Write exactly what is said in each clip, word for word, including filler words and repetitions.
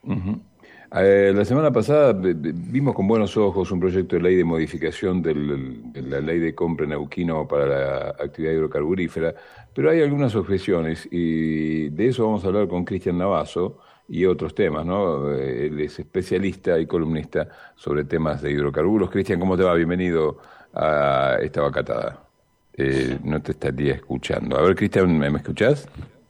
Ujú. Eh, la semana pasada ve- ve- vimos con buenos ojos un proyecto de ley de modificación del- de la ley de compra neuquino para la actividad hidrocarburífera, pero hay algunas objeciones y de eso vamos a hablar con Cristian Navazo y otros temas, ¿no? Eh, Él es especialista y columnista sobre temas de hidrocarburos. Cristian, ¿cómo te va? Bienvenido a esta vacatada. Eh, no te estaría escuchando. A ver, Cristian, ¿me, me escuchás?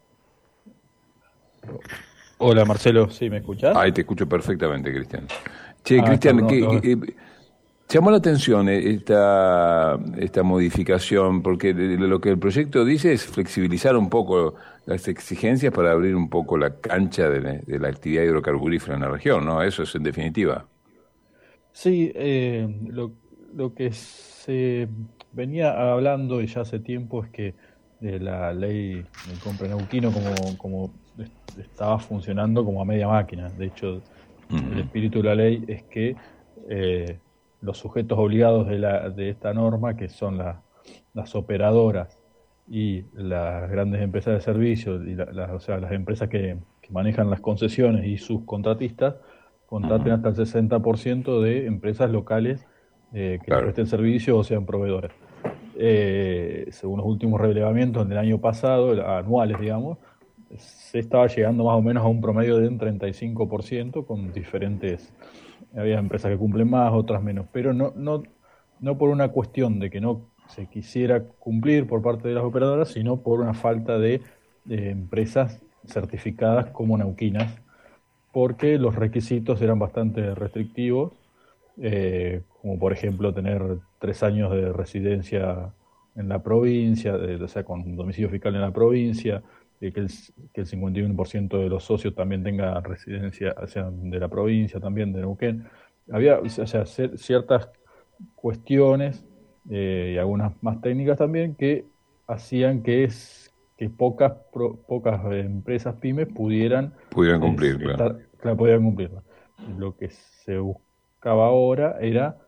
Hola Marcelo, ¿sí me escuchás? Ahí te escucho perfectamente, Cristian. Che, Ah, está, Cristian, no, ¿qué, no. qué- eh, llamó la atención eh, esta, esta modificación, porque de- de lo que el proyecto dice es flexibilizar un poco las exigencias para abrir un poco la cancha de la, de la actividad hidrocarburífera en la región, ¿no? Eso es en definitiva. Sí, eh, lo, lo que se venía hablando y ya hace tiempo es que de la ley del compra neuquino como, como est- estaba funcionando como a media máquina. De hecho, el Ujú. espíritu de la ley es que eh, los sujetos obligados de, la, de esta norma, que son la- las operadoras y las grandes empresas de servicios, y la- la- o sea, las empresas que, que manejan las concesiones y sus contratistas, contraten Ujú. hasta el sesenta por ciento de empresas locales eh, que les Claro. presten servicios o sean proveedores. Eh, según los últimos relevamientos del año pasado, anuales, digamos, se estaba llegando más o menos a un promedio de un treinta y cinco por ciento con diferentes, había empresas que cumplen más, otras menos, pero no, no, no por una cuestión de que no se quisiera cumplir por parte de las operadoras, sino por una falta de, de empresas certificadas como neuquinas, porque los requisitos eran bastante restrictivos, eh, como por ejemplo tener tres años de residencia en la provincia, de- o sea, con domicilio fiscal en la provincia, eh, que, el, que el cincuenta y uno por ciento de los socios también tenga residencia, o sea, de la provincia también, de Neuquén. Había, o sea, cer- ciertas cuestiones eh, y algunas más técnicas también que hacían que, es, que pocas, pro- pocas empresas pymes pudieran Pudieron es, cumplir, claro. estar, que la podían cumplirla. Lo que se buscaba ahora era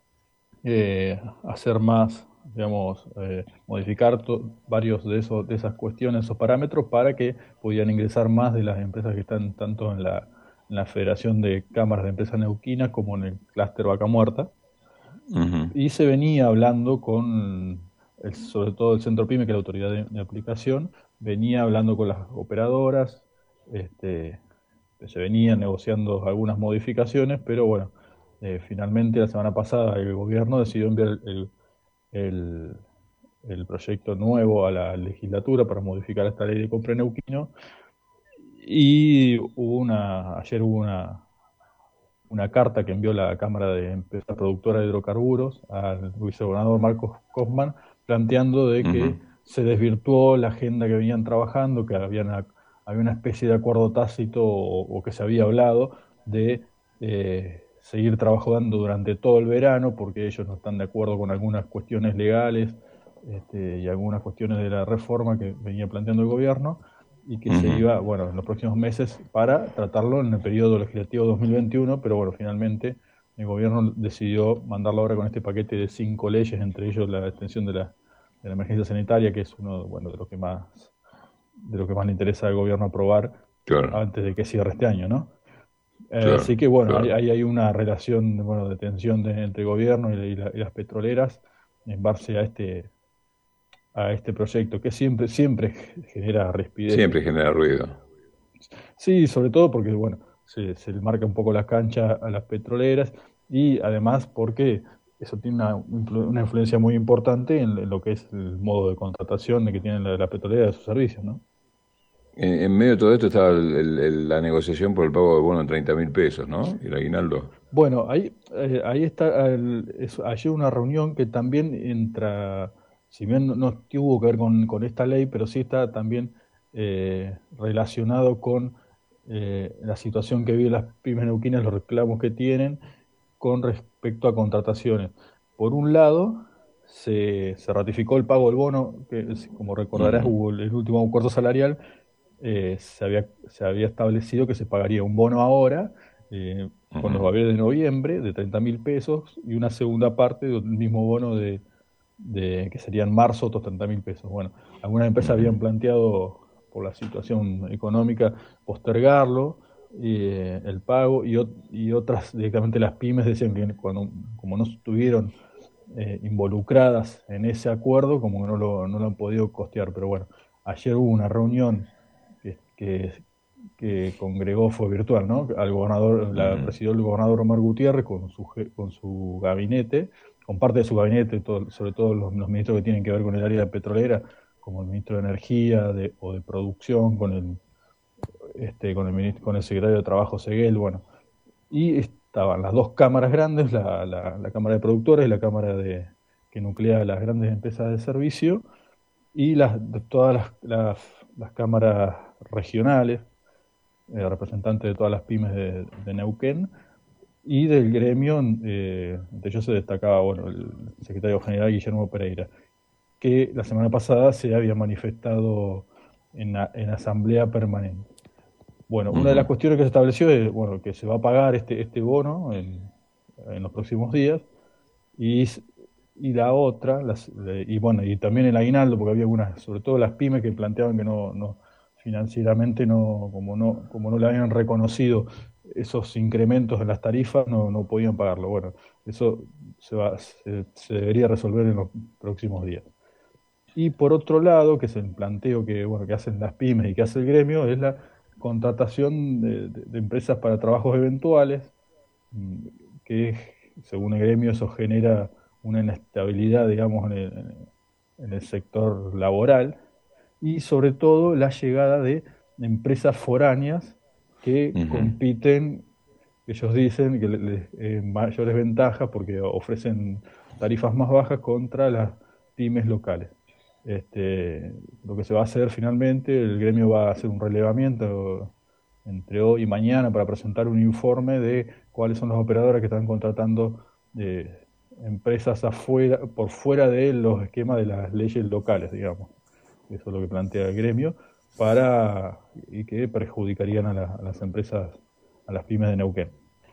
eh, hacer más, digamos, eh, modificar to- varios de esos, de esas cuestiones, esos parámetros, para que pudieran ingresar más de las empresas que están tanto en la, en la Federación de Cámaras de Empresas Neuquinas como en el clúster Vaca Muerta. Ujú. Y se venía hablando con, el- sobre todo el Centro PYME, que es la autoridad de, de aplicación, venía hablando con las operadoras, este, se venían negociando algunas modificaciones, pero bueno, eh, finalmente la semana pasada el gobierno decidió enviar el, el- el proyecto nuevo a la legislatura para modificar esta ley de compra neuquino, y hubo una, ayer hubo una, una carta que envió la Cámara de Empresas Productoras de Hidrocarburos al vicegobernador Marcos Cosman, planteando de Ujú. que se desvirtuó la agenda que venían trabajando, que había una, había una especie de acuerdo tácito o, o que se había hablado de eh, seguir trabajando durante todo el verano, porque ellos no están de acuerdo con algunas cuestiones legales, este, y algunas cuestiones de la reforma que venía planteando el gobierno, y que se Ujú. iba, bueno, en los próximos meses para tratarlo en el periodo legislativo dos mil veintiuno, pero bueno, finalmente el gobierno decidió mandarlo ahora con este paquete de cinco leyes, entre ellos la extensión de la, de la emergencia sanitaria, que es uno, bueno, de lo que más, de lo que más le interesa al gobierno aprobar Claro, antes de que cierre este año, ¿no? Eh, así claro, que bueno, ahí claro. hay, hay, una relación, bueno, de tensión de, entre el gobierno y, y, la, y las petroleras en base a este, a este proyecto, que siempre, siempre genera rispidez. Siempre genera ruido. Sí, sobre todo porque, bueno, se, se le marca un poco la cancha a las petroleras, y además porque eso tiene una, influ- una influencia muy importante en, en lo que es el modo de contratación de que tienen la, la petrolera de sus servicios, ¿no? En, en medio de todo esto estaba el- el- el- la negociación por el pago de bono de treinta mil pesos, ¿no? Y el aguinaldo. Bueno, ahí, eh, ahí está, el- es- ayer una reunión que también entra, si bien no, no tuvo que ver con, con esta ley, pero sí está también eh, relacionado con eh, la situación que viven las pymes neuquinas, los reclamos que tienen con respecto a contrataciones. Por un lado, se, se ratificó el pago del bono, que es, como recordarás, Ujú. hubo el, el último acuerdo salarial, eh, se había, se había establecido que se pagaría un bono ahora, eh, con los Ujú. valores de noviembre, de treinta mil pesos, y una segunda parte del mismo bono de, de que serían marzo, otros treinta mil pesos. Bueno, algunas empresas Ujú. habían planteado, por la situación económica, postergarlo, eh, el pago y, y otras directamente las pymes decían que cuando, como no estuvieron eh, involucradas en ese acuerdo, como que no lo, no lo han podido costear. Pero bueno, ayer hubo una reunión que, que, que congregó, fue virtual, ¿no? Al gobernador, la Ujú. presidió el gobernador Omar Gutiérrez con su, con su gabinete, con parte de su gabinete, todo, sobre todo los, los ministros que tienen que ver con el área petrolera, como el ministro de Energía de, o de Producción, con el este, con el ministro, con el secretario de Trabajo Seguel, bueno, y estaban las dos cámaras grandes, la, la, la Cámara de Productores y la Cámara de que nuclea las grandes empresas de servicio, y las, de todas las, las, las cámaras regionales, eh, representantes de todas las pymes de, de Neuquén, y del gremio, eh, de ellos se destacaba bueno, el secretario general Guillermo Pereira, que la semana pasada se había manifestado en, la, en asamblea permanente. Bueno, una de las Ujú. cuestiones que se estableció es bueno, que se va a pagar este, este bono en, en los próximos días y, y la otra, las, y bueno, y también el aguinaldo, porque había algunas, sobre todo las pymes que planteaban que no, no financieramente no, como no, como no le habían reconocido esos incrementos en las tarifas, no, no podían pagarlo. Bueno, eso se, va, se, se debería resolver en los próximos días. Y por otro lado, que es el planteo que, bueno, que hacen las pymes y que hace el gremio, es la contratación de, de- de empresas para trabajos eventuales, mm, que según el gremio eso genera una inestabilidad, digamos, en el, en el sector laboral, y sobre todo la llegada de empresas foráneas que Ujú. compiten, ellos dicen que les eh, mayores ventajas porque ofrecen tarifas más bajas contra las pymes locales. Este, lo que se va a hacer finalmente, el gremio va a hacer un relevamiento entre hoy y mañana para presentar un informe de cuáles son las operadoras que están contratando eh, empresas afuera, por fuera de los esquemas de las leyes locales, digamos. Eso es lo que plantea el gremio, para y que perjudicarían a, la, a las empresas, a las pymes de Neuquén.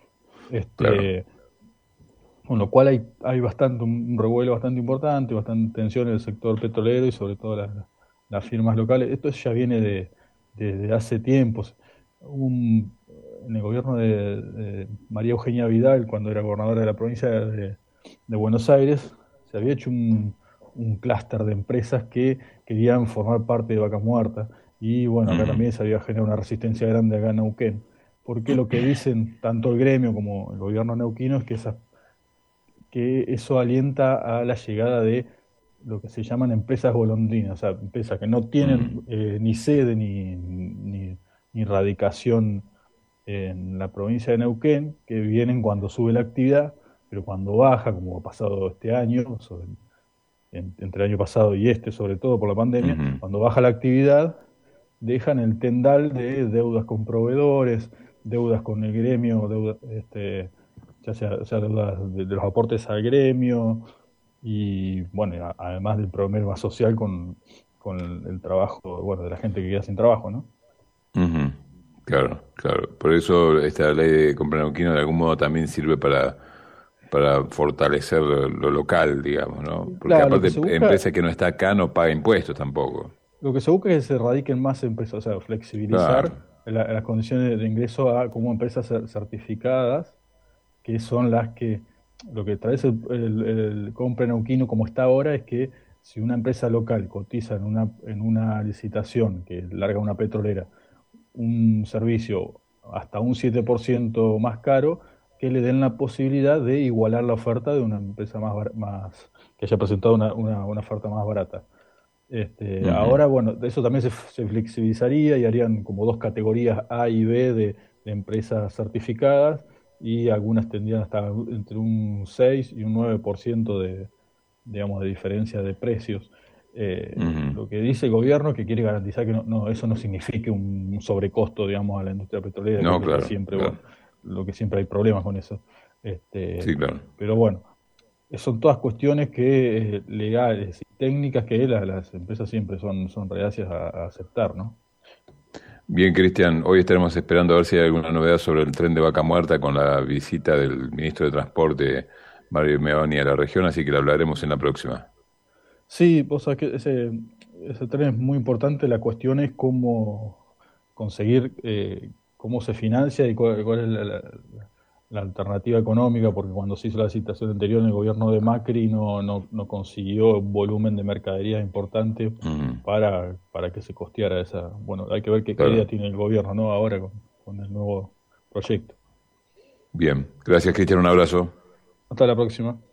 Claro. Este, con lo cual hay, hay bastante, un revuelo bastante importante, bastante tensión en el sector petrolero y sobre todo las, las firmas locales. Esto ya viene de, de hace tiempos. Un, en el gobierno de, de, María Eugenia Vidal, cuando era gobernadora de la provincia de, de Buenos Aires, se había hecho un, un clúster de empresas que querían formar parte de Vaca Muerta. Y bueno, acá Ujú. también se había generado una resistencia grande acá en Neuquén, porque lo que dicen tanto el gremio como el gobierno neuquino es que esas que eso alienta a la llegada de lo que se llaman empresas golondrinas, o sea, empresas que no Ujú. tienen eh, ni sede ni, ni, ni radicación en la provincia de Neuquén, que vienen cuando sube la actividad, pero cuando baja, como ha pasado este año, sobre, en, entre el año pasado y este, sobre todo por la pandemia, Ujú. cuando baja la actividad, dejan el tendal de deudas con proveedores, deudas con el gremio, deuda, este, ya sea, o sea deudas de, de los aportes al gremio y, bueno, a- además del problema social con, con el, el trabajo, bueno, de la gente que queda sin trabajo, ¿no? Ujú. Claro, claro. Por eso esta ley de compra neuquino de algún modo también sirve para, para fortalecer lo, lo local, digamos, ¿no? Porque Claro, lo que aparte, se busca, empresa que no está acá no paga impuestos tampoco. lo que se busca es que se radiquen más empresas, o sea, flexibilizar Claro. la- las condiciones de ingreso a como empresas cer- certificadas, que son las que, lo que trae el, el, el compra neuquino como está ahora es que si una empresa local cotiza en una, en una licitación que larga una petrolera un servicio hasta un siete por ciento más caro, que le den la posibilidad de igualar la oferta de una empresa más, más que haya presentado una, una, una oferta más barata. Este, Ujú. ahora, bueno, eso también se, se flexibilizaría y harían como dos categorías A y B de, de empresas certificadas, y algunas tendrían hasta entre un seis y un nueve por ciento de, digamos, de diferencia de precios. Eh, Ujú. lo que dice el gobierno es que quiere garantizar que no, no, eso no signifique un sobrecosto, digamos, a la industria petrolera, que es No, lo que claro, siempre, bueno, claro. lo que siempre hay problemas con eso. Este, Sí, claro. pero bueno, son todas cuestiones que eh, legales y técnicas que la- las empresas siempre son, son reacias a, a aceptar, ¿no? Bien, Cristian, hoy estaremos esperando a ver si hay alguna novedad sobre el tren de Vaca Muerta con la visita del ministro de Transporte, Mario Meoni, a la región, así que lo hablaremos en la próxima. Sí, vos sabés que ese, ese tren es muy importante. La cuestión es cómo conseguir eh, cómo se financia y cuál, cuál es la, la, la alternativa económica, porque cuando se hizo la licitación anterior en el gobierno de Macri no, no, no consiguió un volumen de mercaderías importante Mm, para, para que se costeara esa. Bueno, hay que ver qué claro. idea tiene el gobierno, ¿no? Ahora con, con el nuevo proyecto. Bien. Gracias, Cristian. Un abrazo. Hasta la próxima.